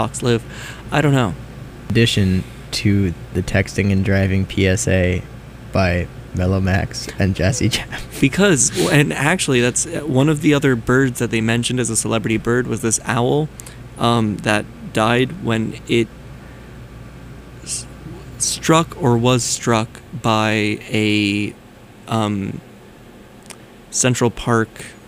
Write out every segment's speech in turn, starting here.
Fox live. I don't know. Addition to the texting and driving PSA by Mellow Max and Jazzy Jam. Because, and actually, that's one of the other birds that they mentioned as a celebrity bird was this owl that died when it struck or was struck by a Central Park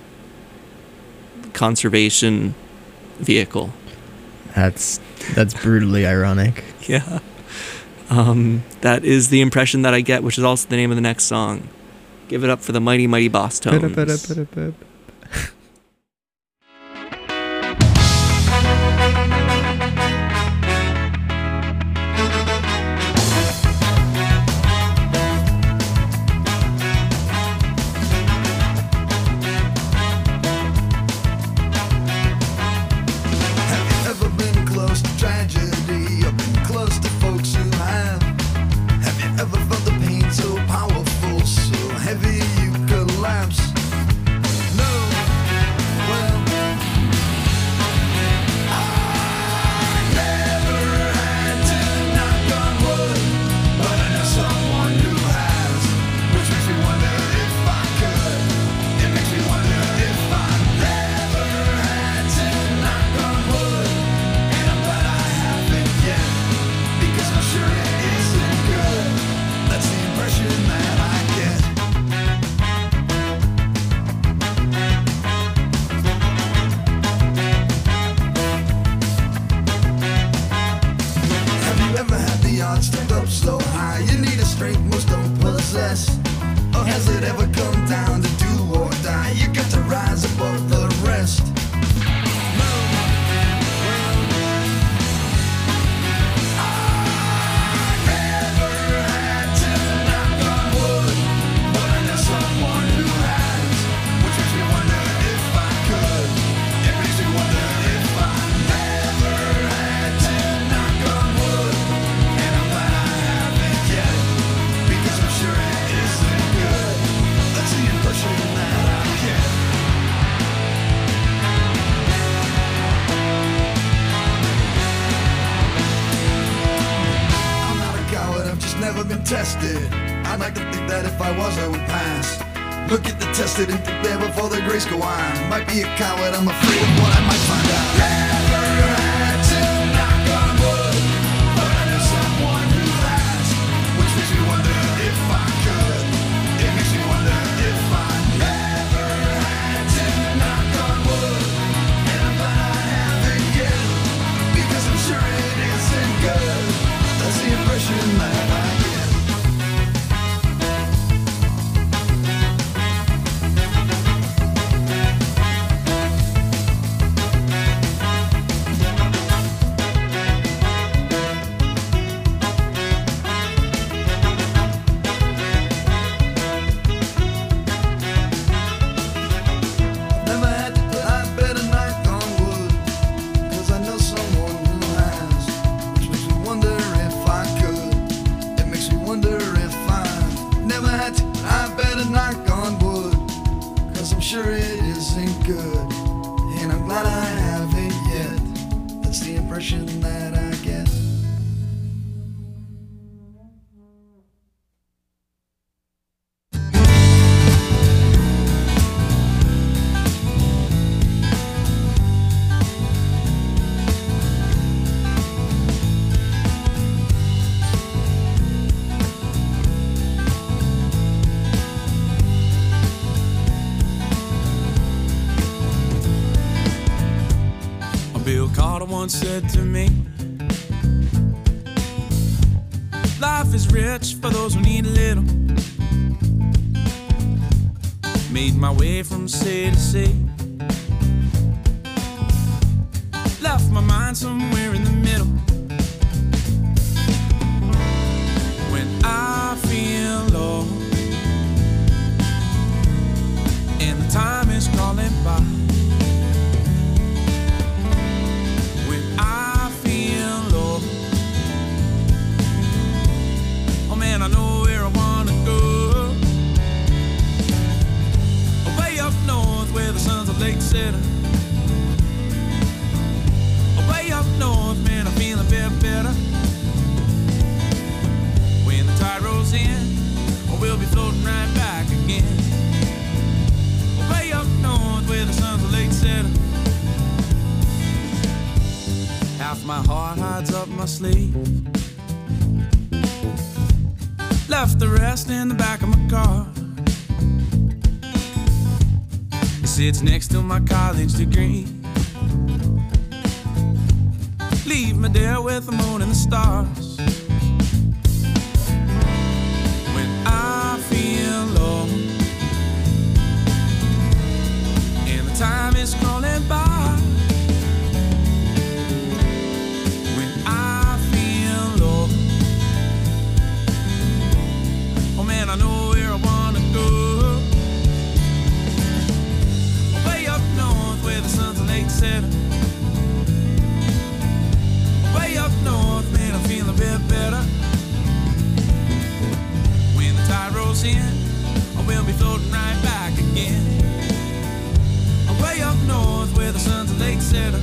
conservation vehicle. That's brutally ironic. Yeah. That is the impression that I get, which is also the name of the next song. Give it up for the Mighty Mighty Boss Tones. I'd like to think that if I was, I would pass. Look at the tested and think there before the grace go on. Might be a coward, I'm afraid of what I might find out. Never had to knock on wood, but I know someone who has, which makes me wonder if I could. It makes me wonder if I never had to knock on wood, and I'm glad I haven't yet, because I'm sure it isn't good. That's the impression that I get. Once said to me, life is rich for those who need a little. Made my way from sea to sea, left my mind somewhere in the middle. When I feel low and the time is crawling by, I know where I wanna go. Way up north where the sun's a lake city. Way up north Half my heart hides up my sleeve. Left the rest in the back of my car. It sits next to my college degree. Leave me there with the moon and the stars. When I feel low and the time is crawling by. When I feel low, oh man, I know where I wanna go. Way up north where the sun's a late setter. Way up north, man, I'm feeling a bit better. When the tide rolls in, I will be floating right back again. Way up north where the sun's a late setter.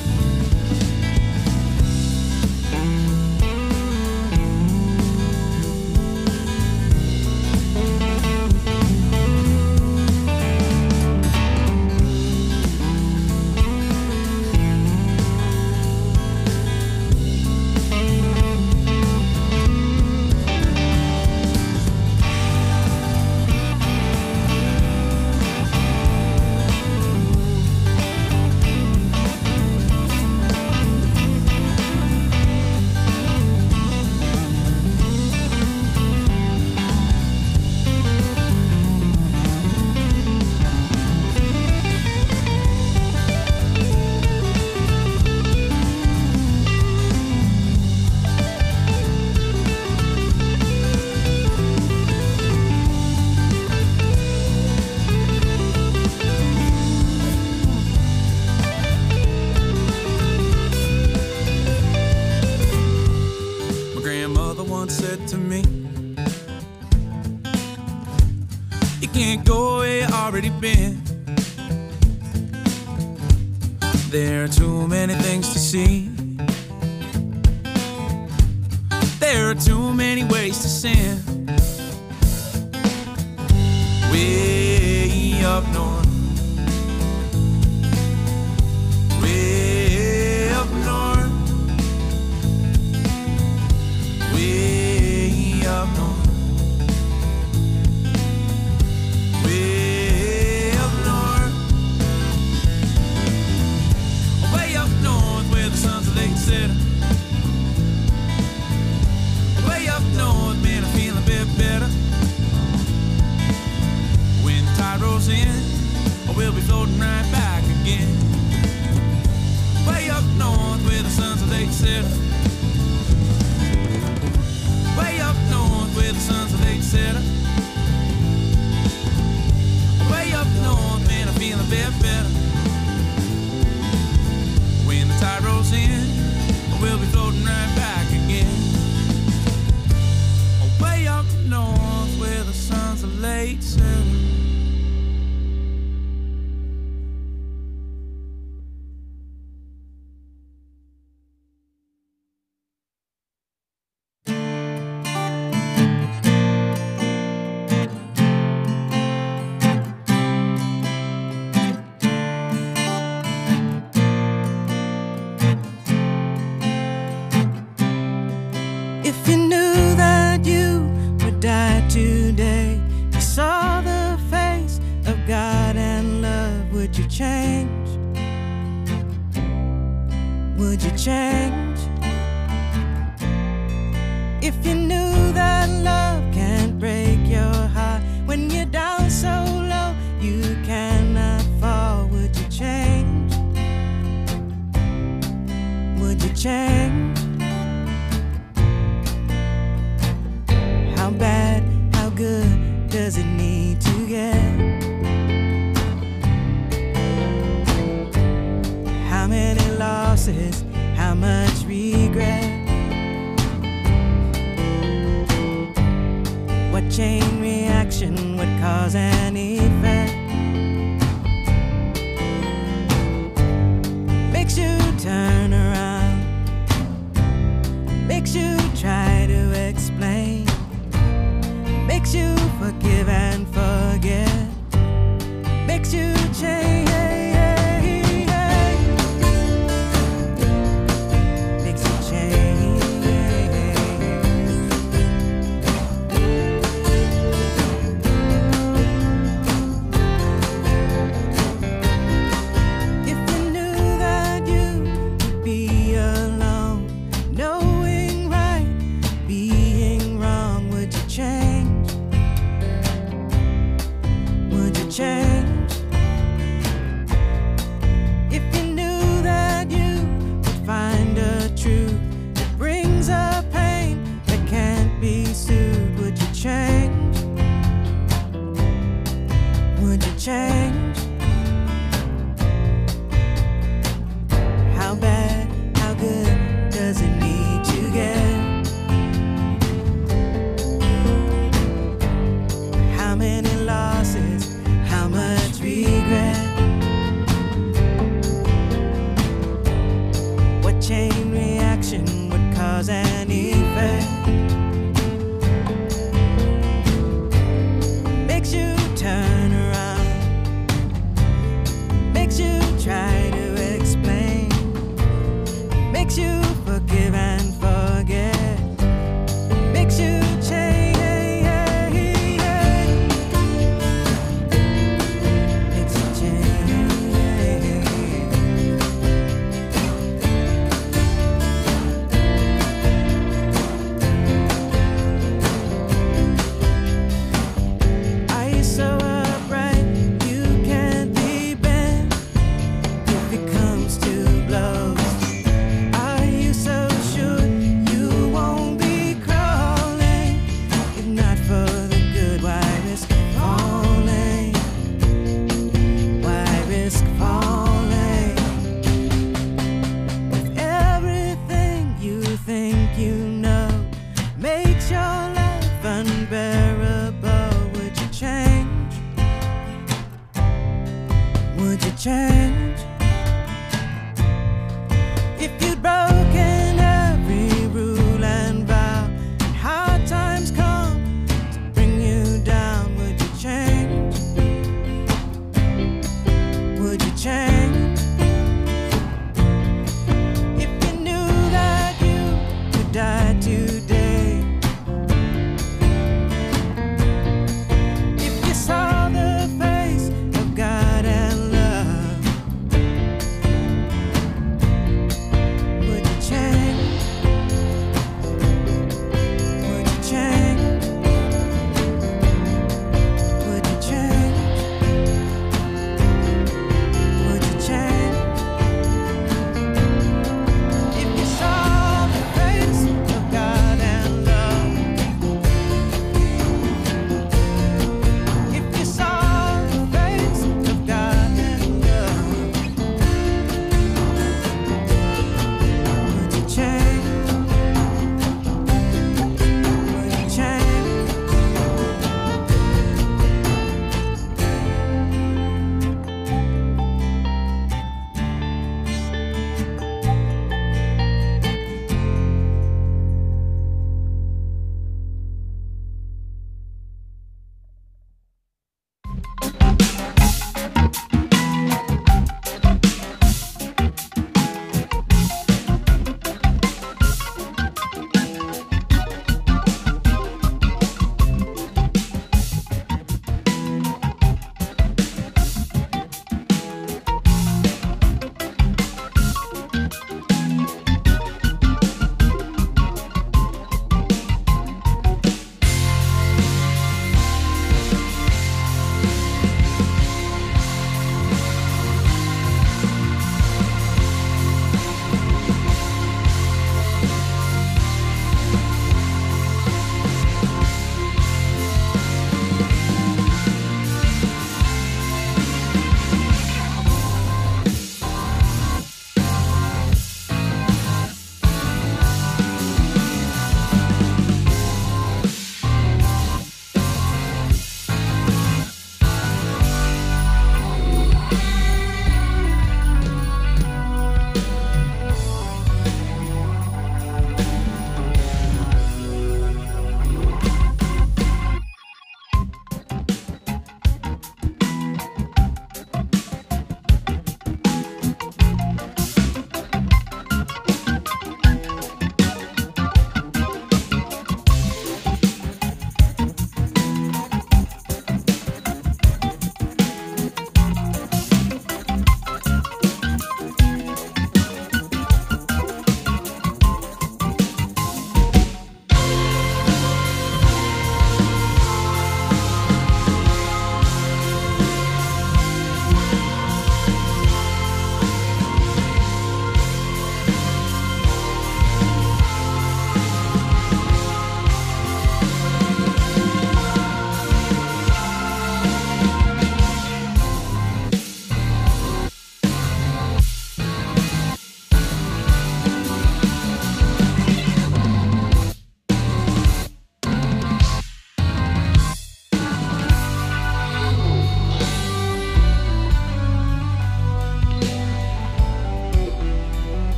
Said to me, you can't go where you already been. There are too many things to see. There are too many ways to sin. Way up north, way up north, way up north, way up north, way up north where the sun's a late setter. Way up north, man, I feel a bit better. When the tide rolls in, I will be floating right back again. Way up north where the sun's a late setter. Way up north where the sun's a late setter. Way up north, man, I feel a bit better. When the tide rolls in, I will be floating right back again. Way up north where the sun's a late setter. If you knew that you would die today, you saw the face of God and love, would you change? Would you change? If you knew that love can't break your heart, when you're down so low you cannot fall, would you change? Would you change? How bad, how good does it need to get? How many losses, how much regret? What chain reaction would cause an effect? Makes you turn around, makes you try to explain, makes you forgive and forget, makes you change. chain reaction would cause an effect. Makes you turn around, makes you try to explain, makes you forgive and forget, makes you change.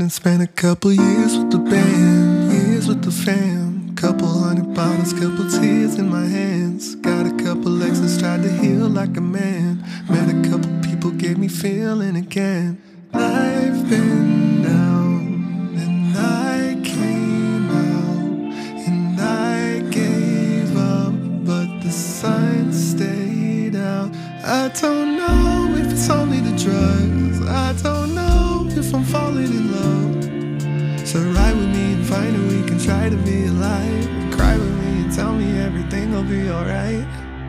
done spent a couple years with the band, years with the fam. Couple hundred bottles, couple tears in my hands. Got a couple exes, tried to heal like a man. Met a couple people, gave me feeling again. I've been down and I came out and I gave up, but the sun stayed out. I don't know if it's only the drugs, I don't know if I'm falling in love. So ride with me and find a we can try to be alive. Cry with me and tell me everything will be alright.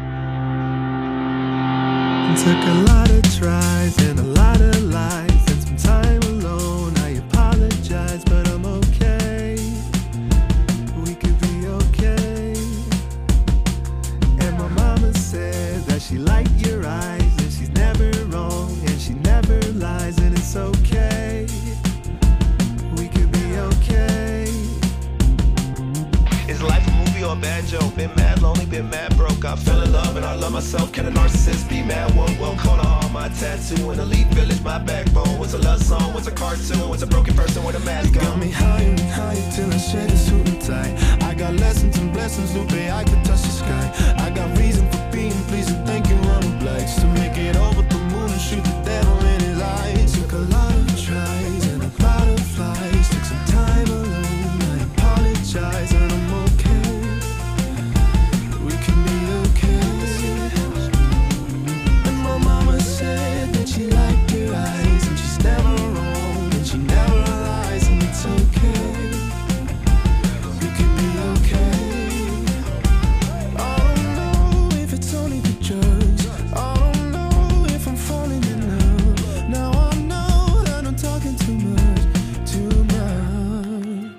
It took a lot of tries and a lot of lies and some time alone. I apologize, but I'm okay. We could be okay. And my mama said that she liked your eyes, and she's never wrong, and she never lies, and it's okay. We could be okay. Is life a movie or a bad joke? Been mad lonely, been mad broke. I fell in love and I love myself. Can a narcissist be mad? Whoa, call on my tattoo. In a Elite Village, my backbone. Was a love song, was a cartoon, was a broken person with a mask on. Got me higher and higher till I shed a suit and tie. I got lessons and blessings, Lupe, I could touch the sky. I got reason for being pleased and thinking I'm obliged to make it over the moon and shoot the devil in his eyes. Took a lot of tries and a lot of flights. Took some time alone, I apologize and I'm okay. We can be okay. And my mama said that she liked your eyes, and she's never wrong, and she never lies, and it's okay. We can be okay. I don't know if it's only the drugs, I don't know if I'm falling in love. Now I know that I'm talking too much, too much.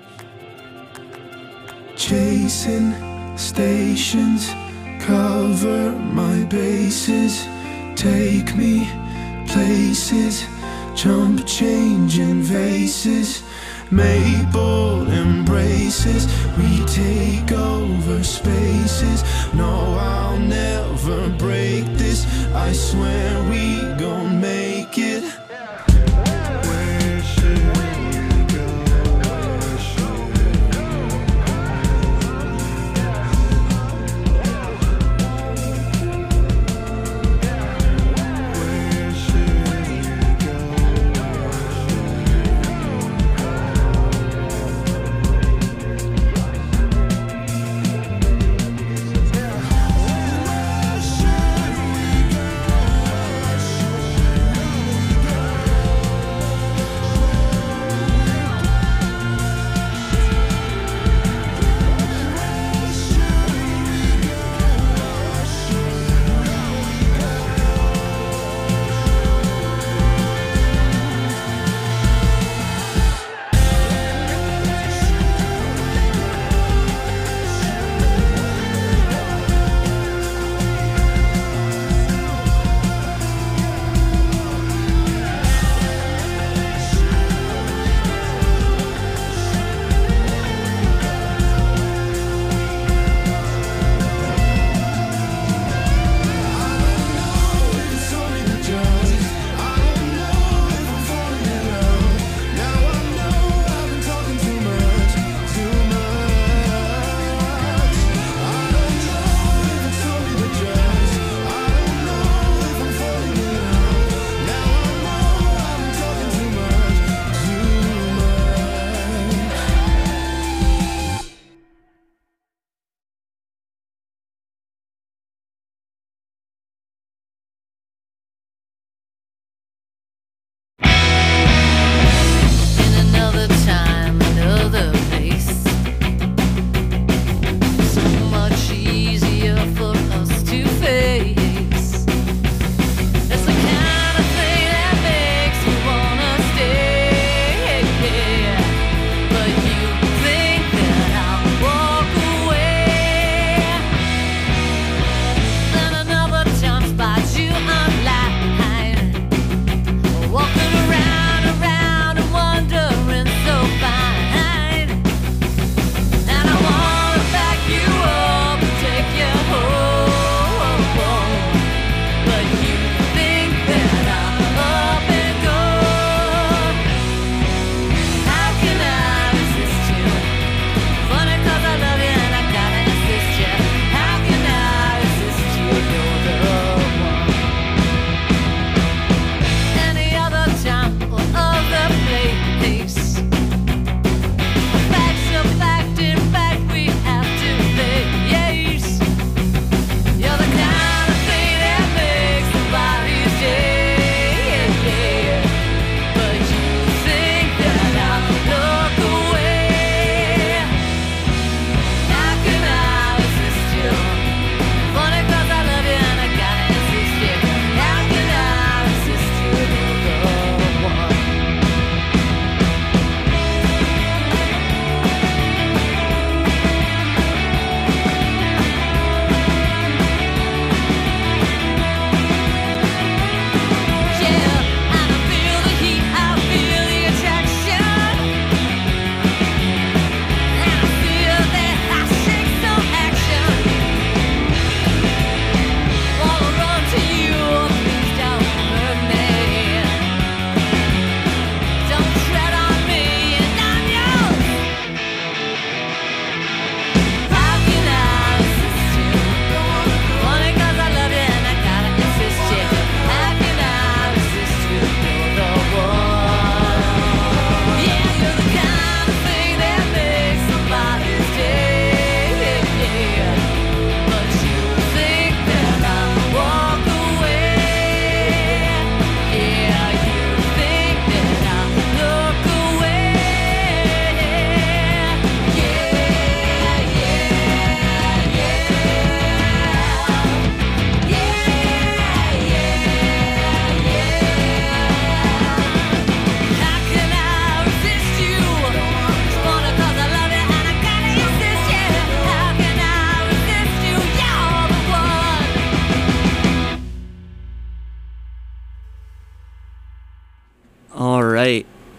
Chasing stations, cover my bases, take me places, jump, changing vases, maple embraces, we take over spaces. No, I'll never break this, I swear we gon' make it. Where should we go? Where should we go? Where should we go? Where should we go?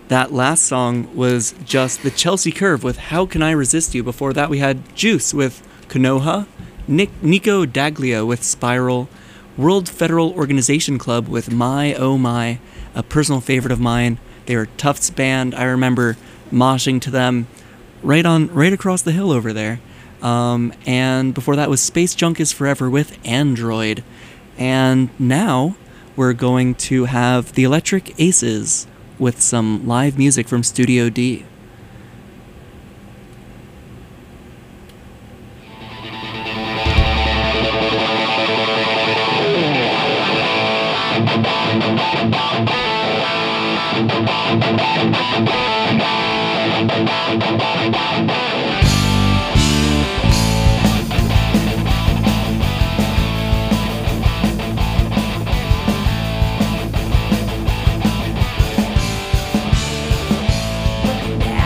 That last song was just the Chelsea Curve with How Can I Resist You. Before that, we had Juice with Konoha, Nico Daglia with Spiral, World Federal Organization Club with My Oh My, a personal favorite of mine. They were Tufts band. I remember moshing to them right across the hill over there. And before that was Space Junk is Forever with Android. And now we're going to have the Electric Aces with some live music from Studio D. Yeah.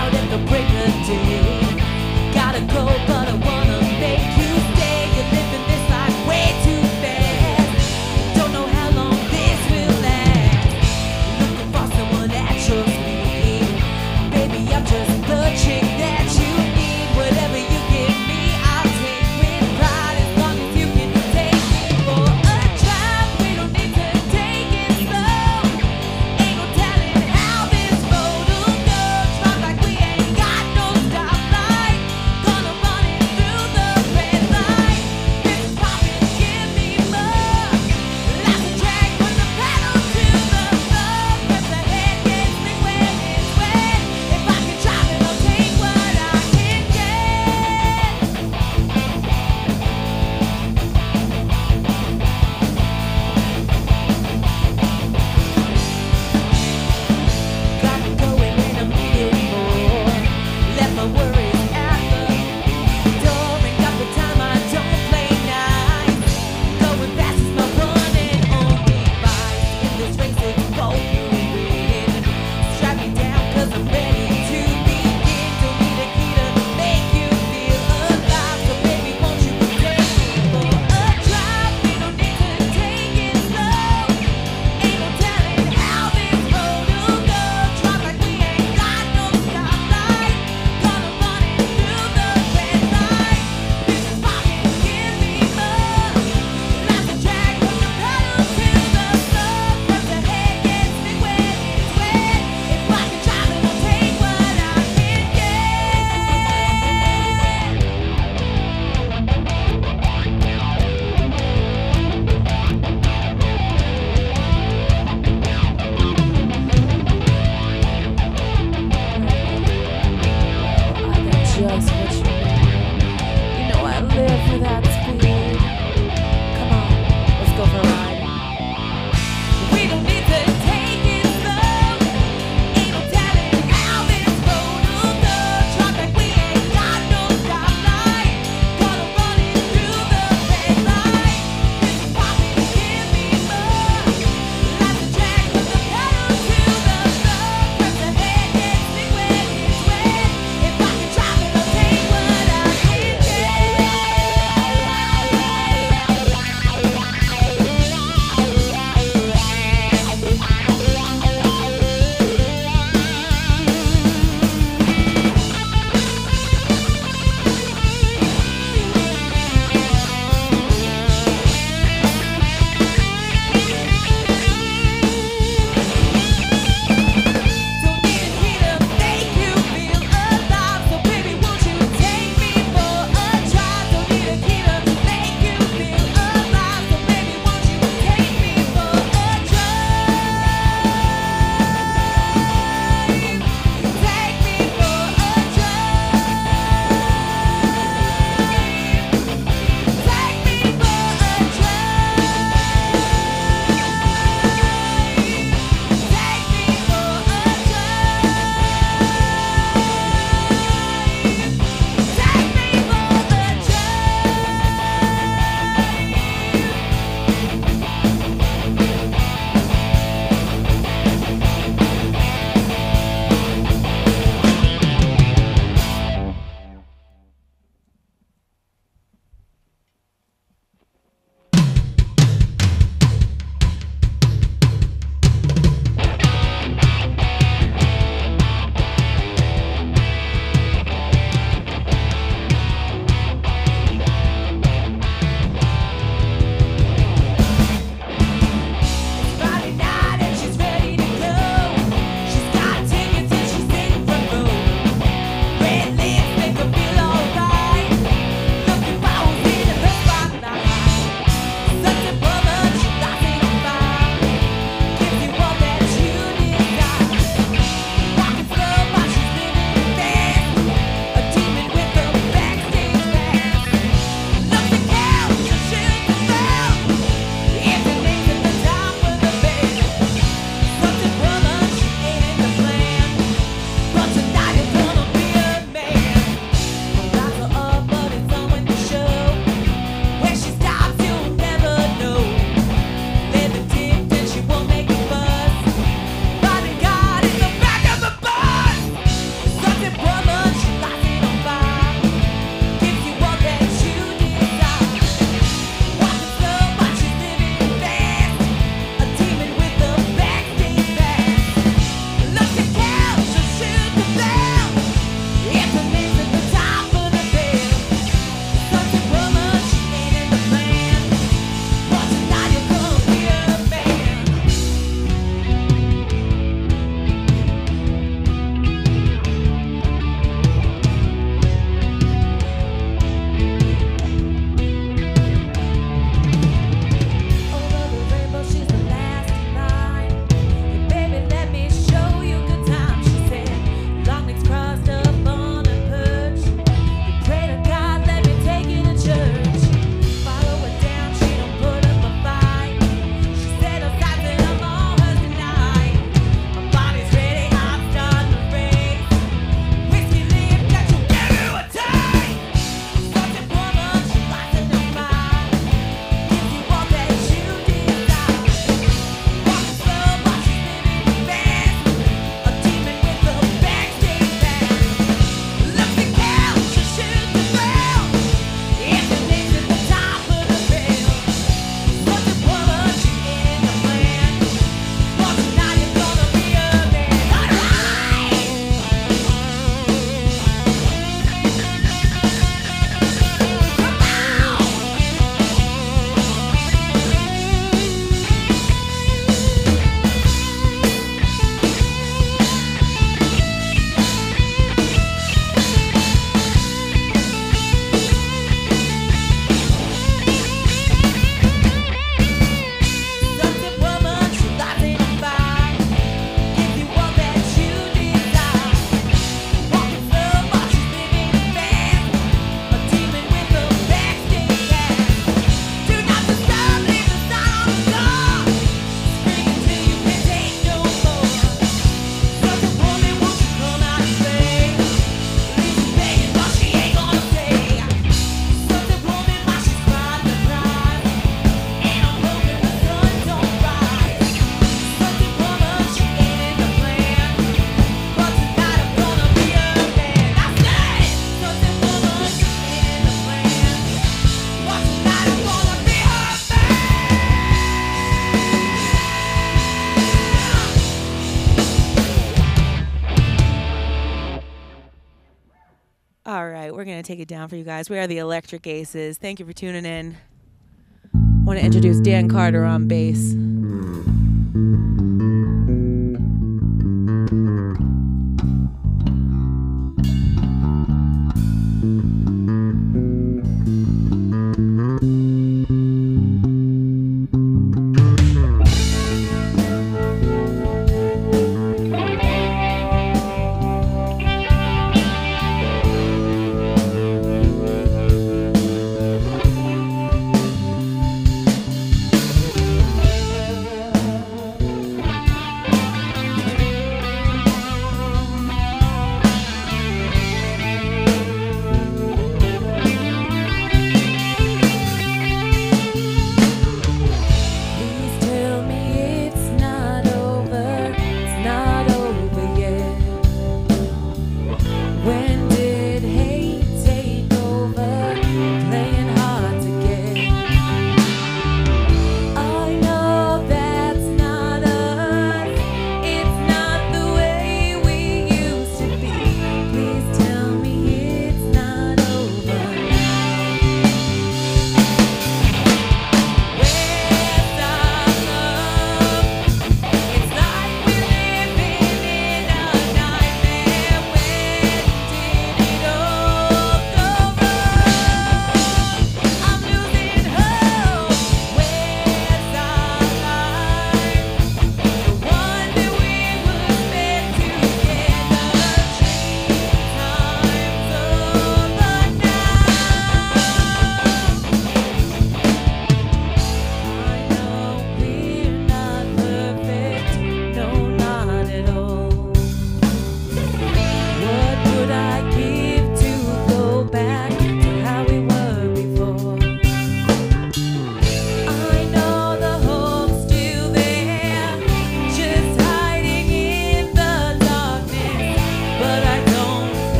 right, we're going to take it down for you guys. We are the Electric Aces. Thank you for tuning in. I want to introduce Dan Carter on bass.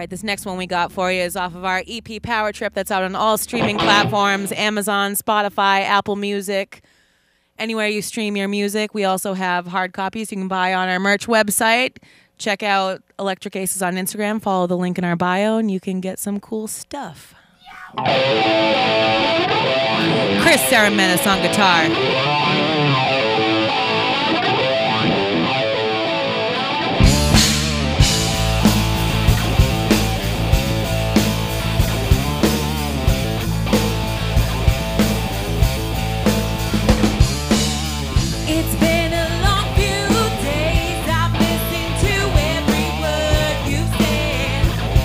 right, this next one we got for you is off of our EP Power Trip that's out on all streaming platforms, Amazon, Spotify, Apple Music, anywhere you stream your music. We also have hard copies you can buy on our merch website. Check out Electric Aces on Instagram. Follow the link in our bio, and you can get some cool stuff. Chris Sarametis on guitar. It's been a long few days. I've listened to every word you said.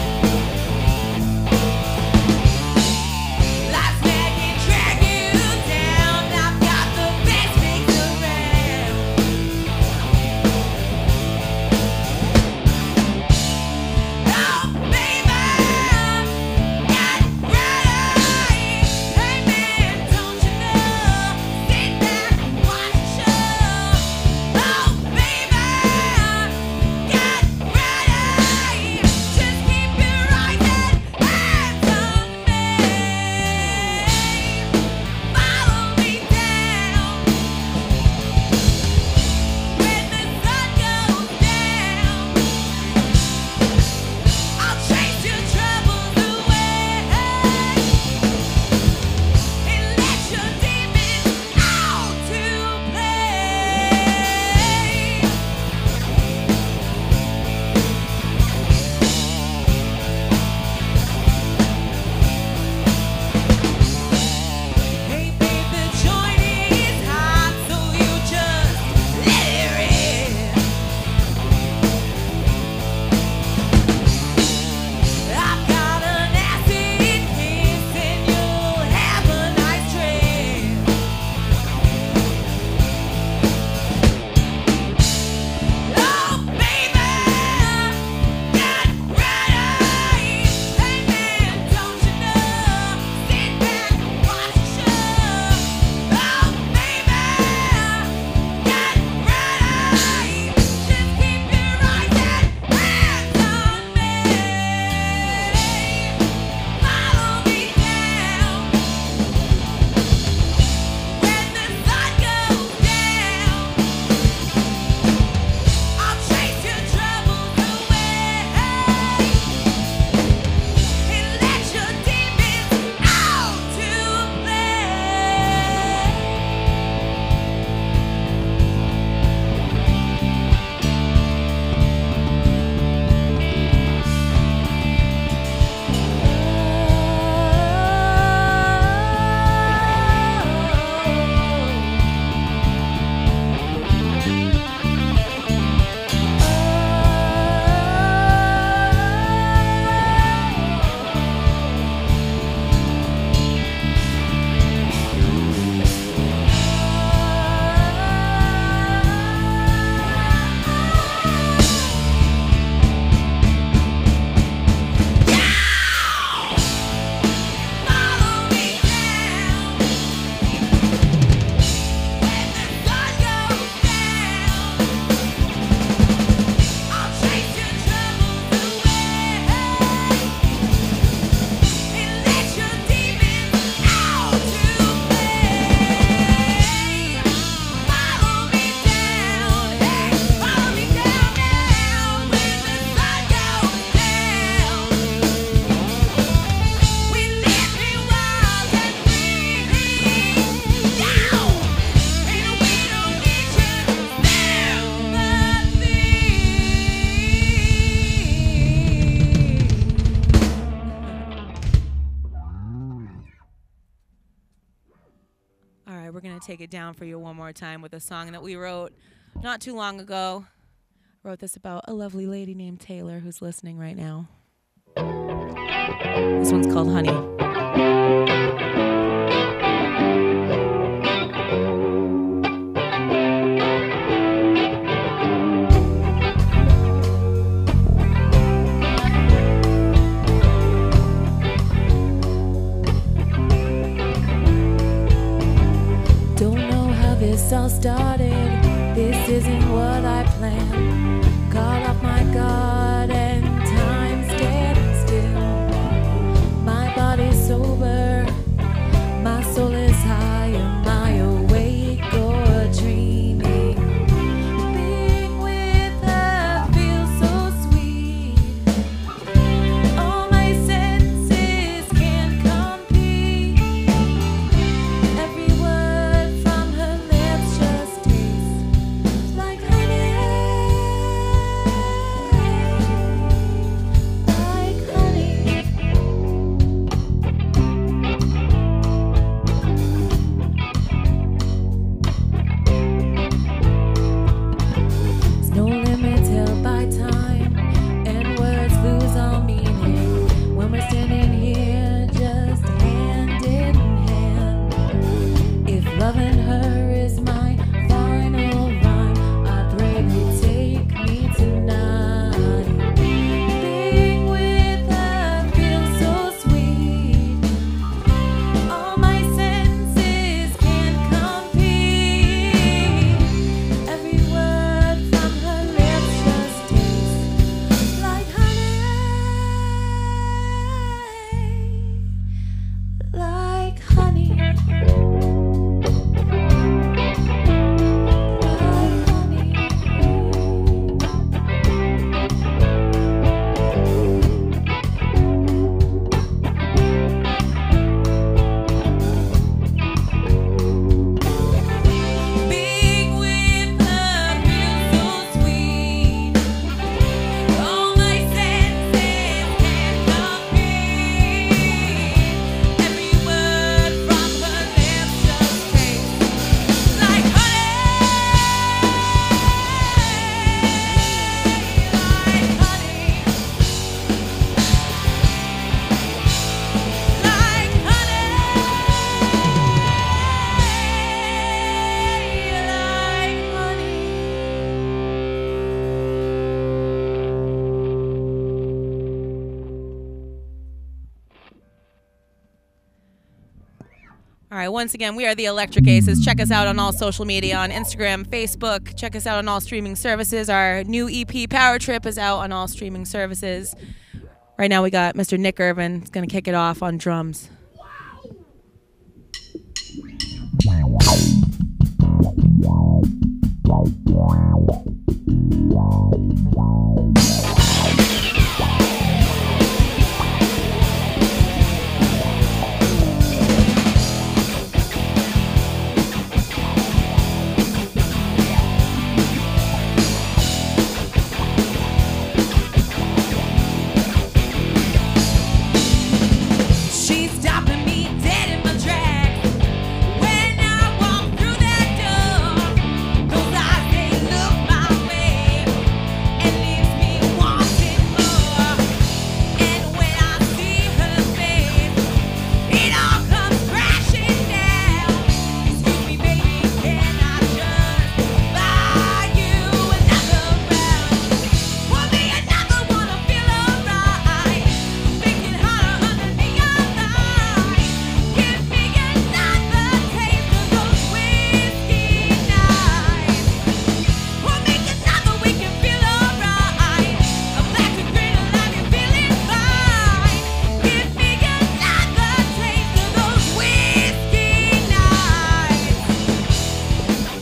Life's drag you down. I've got the best things around. Oh, baby, get ready. Hey man, don't you know? Sit back and watch the show. Oh, baby, get ready. Just keep your right hands on me. Follow me down. When the sun goes down, I'll chase your troubles away and let your demons out to play. Hey babe, the joint is hot, so you just let it rip. I've got an acid kiss and you'll have a nice trip. Oh baby, get ready. Hey man, don't you know? Sit back and watch the show. Oh baby, get ready. Just keep your right hands on me. Follow me down. When the sun goes down, I'll chase your troubles away and let your demons out to play. Follow me down. When the sun goes down, I'll chase your troubles away and let your demons out to play. Follow me down, hey, follow me down now. When the sun goes down, we live wild and free now, and we don't need your All right, we're going to take it down for you one more time with a song that we wrote not too long ago. Wrote this about a lovely lady named Taylor who's listening right now. This one's called Honey. Don't know how this all started. This isn't what I planned. Caught off my guard and time scared. All right, once again, we are the Electric Aces. Check us out on all social media, on Instagram, Facebook. Check us out on all streaming services. Our new EP, Power Trip, is out on all streaming services. Right now we got Mr. Nick Irvin. He's going to kick it off on drums. She's stopping me dead in my tracks when I walk through that door. Those eyes, they look my way and leaves me wanting more. And when I see her face, it all comes crashing down. Excuse me, baby, can I just buy you another round? Pour me another one, I feel alright. Thinking harder under neon lights. Give me another taste of those whiskey nights. Pour me another, we can feel alright. A black and green, alive, you're feeling fine. Give me another taste of those whiskey nights.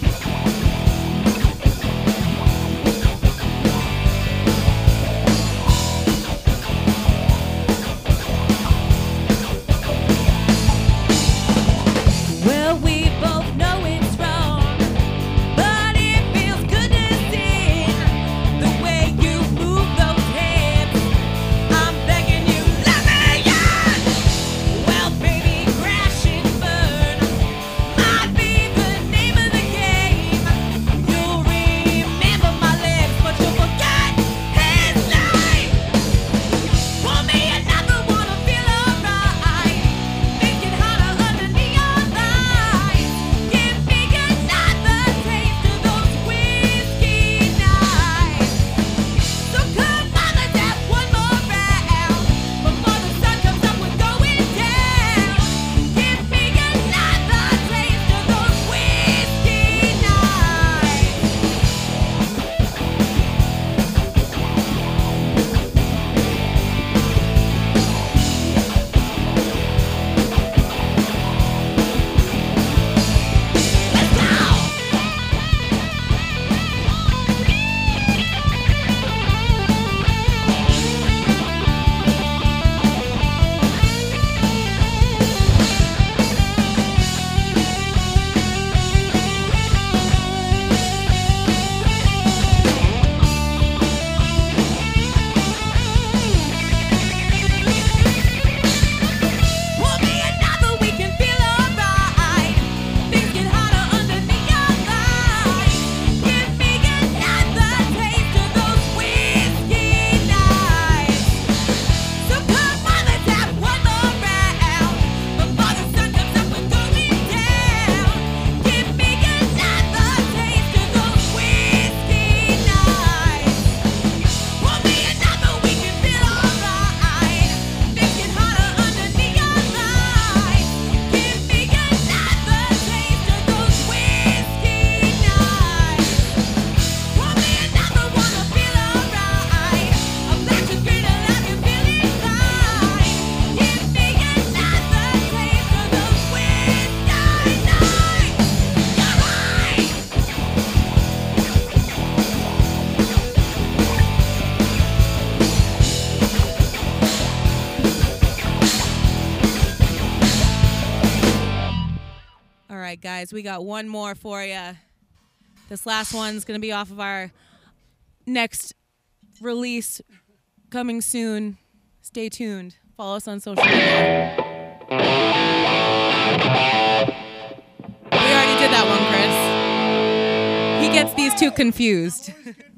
Well, we both know it's wrong, but it feels good to see the way you move those hips. I'm begging you, let me in. Well, baby, crash and burn might be the name of the game. You'll remember my lips, but you'll forget his name. Pour me another one, I feel alright. Thinking harder under neon lights. Give me another taste of those whiskey nights. So come on, let's have one more round before the sun comes up. We're going down. Give me another taste of those whiskey nights. Let's go. Pour me another, we can feel alright. Things get harder under neon lights. Give me another taste of those whiskey nights. So come on, let's have one more round before the sun comes up. We're going down. Give me another taste of those whiskey nights. Pour me another, we can feel alright. Things get harder under neon lights. Give me another taste of those whiskey nights. Pour me another one, I feel alright. A black and green, alive, you're feeling fine. Give me another taste of those whiskey nights. All right, guys, we got one more for you. This last one's going to be off of our next release coming soon. Stay tuned. Follow us on social media. We already did that one, Chris. He gets these two confused.